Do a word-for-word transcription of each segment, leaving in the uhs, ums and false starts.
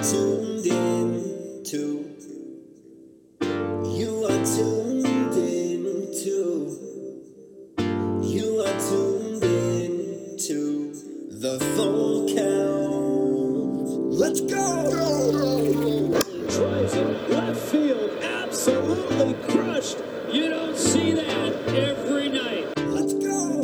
tuned in to. You are tuned in to. You are tuned in to the full count. Let's go! Drives it left field, absolutely crushed. You don't see that every night. Let's go!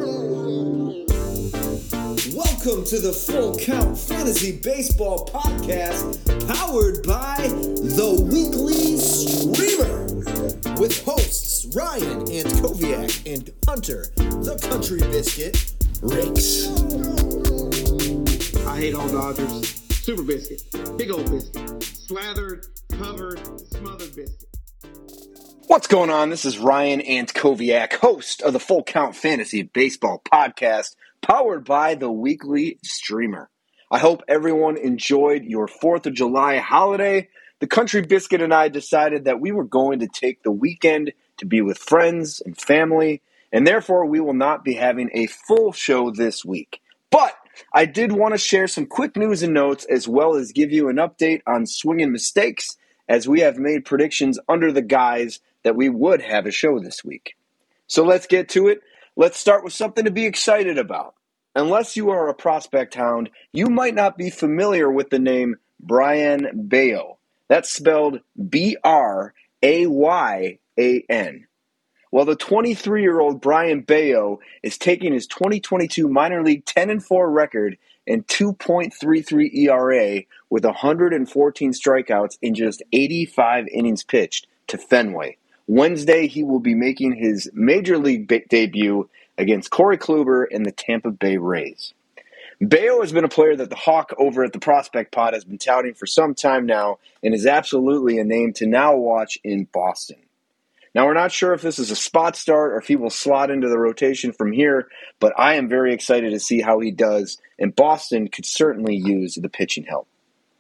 Welcome to the Full Count Fantasy Baseball Podcast, powered by The Weekly Streamer, with hosts Ryan and Koviak and Hunter, the Country Biscuit, Rakes. I hate all Dodgers. Super biscuit, big old biscuit, slathered, covered, smothered biscuit. What's going on? This is Ryan Antkowiak, host of the Full Count Fantasy Baseball Podcast, powered by The Weekly Streamer. I hope everyone enjoyed your fourth of July holiday. The Country Biscuit and I decided that we were going to take the weekend to be with friends and family, and therefore we will not be having a full show this week. But I did want to share some quick news and notes, as well as give you an update on swinging mistakes, as we have made predictions under the guise that we would have a show this week. So let's get to it. Let's start with something to be excited about. Unless you are a prospect hound, you might not be familiar with the name Brayan Bello. That's spelled B R A Y A N. Well, the twenty-three-year-old Brayan Bello is taking his twenty twenty-two minor league ten and four record and two point three three E R A with one hundred fourteen strikeouts in just eighty-five innings pitched to Fenway. Wednesday, he will be making his major league be- debut against Corey Kluber and the Tampa Bay Rays. Bello has been a player that the Hawk over at the Prospect Pod has been touting for some time now and is absolutely a name to now watch in Boston. Now, we're not sure if this is a spot start or if he will slot into the rotation from here, but I am very excited to see how he does, and Boston could certainly use the pitching help.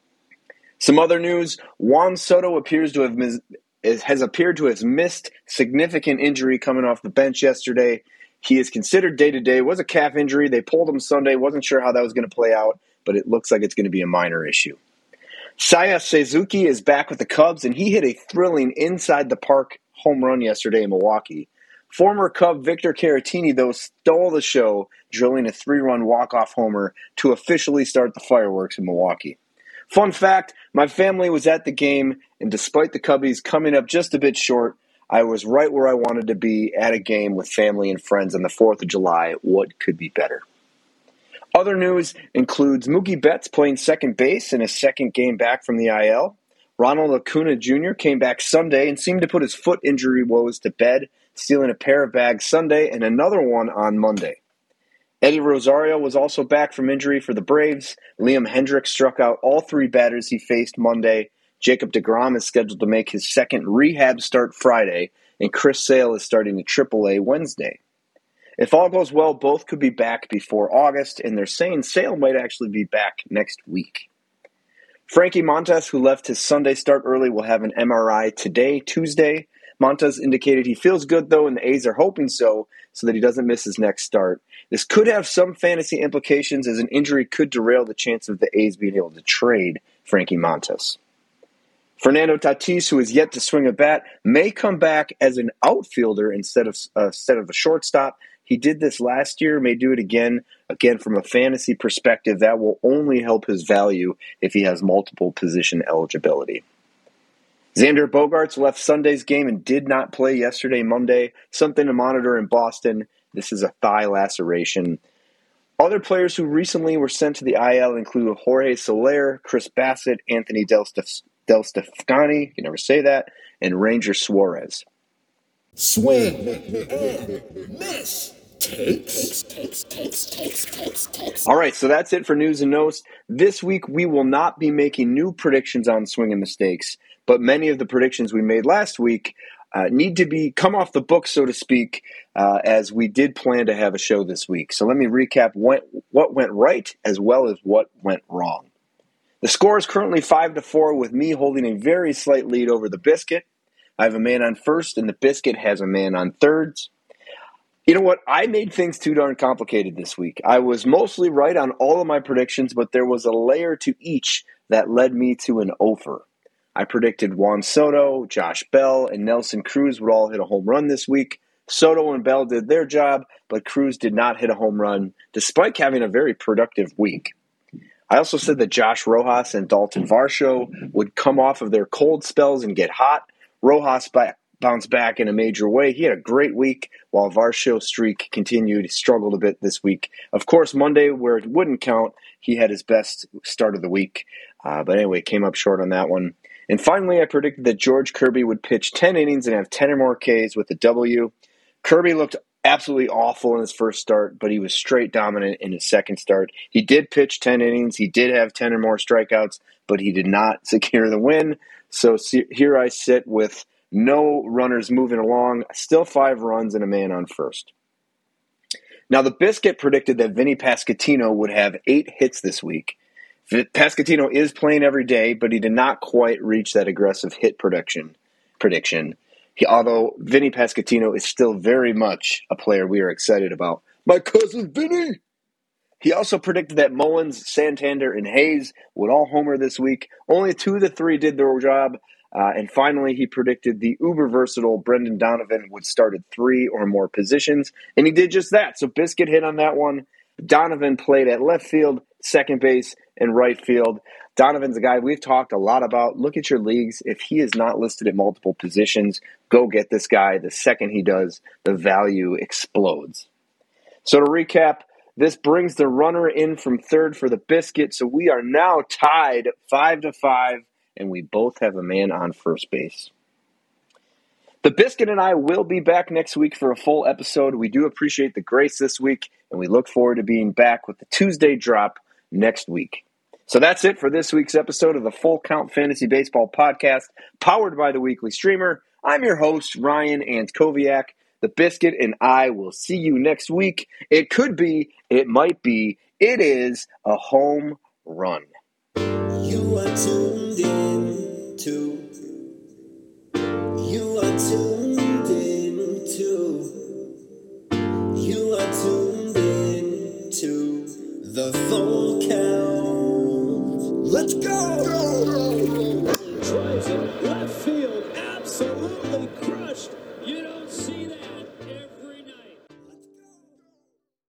Some other news, Juan Soto appears to have mis- has appeared to have missed significant injury coming off the bench yesterday. He is considered day-to-day. It was a calf injury. They pulled him Sunday. Wasn't sure how that was going to play out, but it looks like it's going to be a minor issue. Seiya Suzuki is back with the Cubs, and he hit a thrilling inside-the-park home run yesterday in Milwaukee. Former Cub Victor Caratini, though, stole the show, drilling a three-run walk-off homer to officially start the fireworks in Milwaukee. Fun fact, my family was at the game, and despite the Cubbies coming up just a bit short, I was right where I wanted to be at a game with family and friends on the fourth of July. What could be better? Other news includes Mookie Betts playing second base in his second game back from the I L. Ronald Acuna Junior came back Sunday and seemed to put his foot injury woes to bed, stealing a pair of bags Sunday and another one on Monday. Eddie Rosario was also back from injury for the Braves. Liam Hendriks struck out all three batters he faced Monday. Jacob deGrom is scheduled to make his second rehab start Friday, and Chris Sale is starting at triple A Wednesday. If all goes well, both could be back before August, and they're saying Sale might actually be back next week. Frankie Montas, who left his Sunday start early, will have an M R I today, Tuesday. Montas indicated he feels good, though, and the A's are hoping so, so that he doesn't miss his next start. This could have some fantasy implications, as an injury could derail the chance of the A's being able to trade Frankie Montas. Fernando Tatis, who is yet to swing a bat, may come back as an outfielder instead of uh, instead of a shortstop. He did this last year, may do it again. Again, from a fantasy perspective, that will only help his value if he has multiple position eligibility. Xander Bogaerts left Sunday's game and did not play yesterday, Monday. Something to monitor in Boston. This is a thigh laceration. Other players who recently were sent to the I L include Jorge Soler, Chris Bassett, Anthony Del, Stef- Del Stefani, you can never say that, and Ranger Suarez. Swing and miss. Takes, takes, takes, takes, takes, takes. All right, so that's it for news and notes. This week, we will not be making new predictions on swing and mistakes, but many of the predictions we made last week uh, need to be come off the book, so to speak, uh, as we did plan to have a show this week. So let me recap what, what went right as well as what went wrong. The score is currently five to four, with me holding a very slight lead over the Biscuit. I have a man on first, and the Biscuit has a man on thirds. You know what? I made things too darn complicated this week. I was mostly right on all of my predictions, but there was a layer to each that led me to an over. I predicted Juan Soto, Josh Bell, and Nelson Cruz would all hit a home run this week. Soto and Bell did their job, but Cruz did not hit a home run, despite having a very productive week. I also said that Josh Rojas and Dalton Varsho would come off of their cold spells and get hot. Rojas back, bounced back in a major way. He had a great week, while Varsho's streak continued. He struggled a bit this week. Of course, Monday, where it wouldn't count, he had his best start of the week. Uh, but anyway, came up short on that one. And finally, I predicted that George Kirby would pitch ten innings and have ten or more Ks with a W. Kirby looked absolutely awful in his first start, but he was straight dominant in his second start. He did pitch ten innings. He did have ten or more strikeouts, but he did not secure the win. So here I sit with no runners moving along, still five runs and a man on first. Now, the Biscuit predicted that Vinny Pasquantino would have eight hits this week. Pasquantino is playing every day, but he did not quite reach that aggressive hit prediction. prediction. He, although Vinny Pasquantino is still very much a player we are excited about. My cousin Vinny! He also predicted that Mullins, Santander, and Hayes would all homer this week. Only two of the three did their job. Uh, and finally, he predicted the uber-versatile Brendan Donovan would start at three or more positions. And he did just that. So Biscuit hit on that one. Donovan played at left field, second base, and right field. Donovan's a guy we've talked a lot about. Look at your leagues. If he is not listed at multiple positions, go get this guy. The second he does, the value explodes. So to recap, this brings the runner in from third for the Biscuit. So we are now tied five to five, and we both have a man on first base. The Biscuit and I will be back next week for a full episode. We do appreciate the grace this week, and we look forward to being back with the Tuesday drop next week. So that's it for this week's episode of the Full Count Fantasy Baseball Podcast, powered by the Weekly Streamer. I'm your host, Ryan Antkowiak. The Biscuit and I will see you next week. It could be, it might be, it is a home run. You are tuned in to, you are tuned in to, you are tuned in to the Full Count. Let's go!